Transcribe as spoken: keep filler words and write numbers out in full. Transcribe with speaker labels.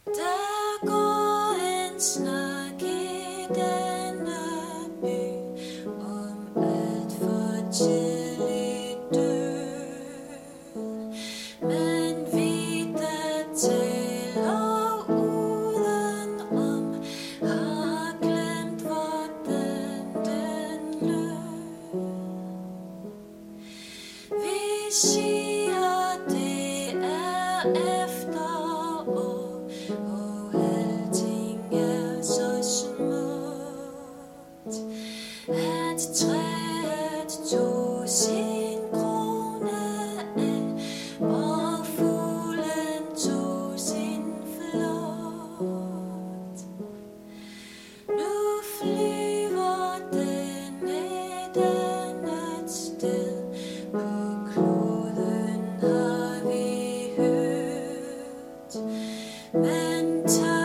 Speaker 1: Der går en snak i denne by om alt for tidlig død. Men vi, der taler udenom, har glemt, hvordan den lød. Vi siger, det er efterår, og alting er så smukt, at træet tog sin krone af, og fuglen tog sin flugt. Nu flyver den et andet sted på kloden, har vi hørt, men tak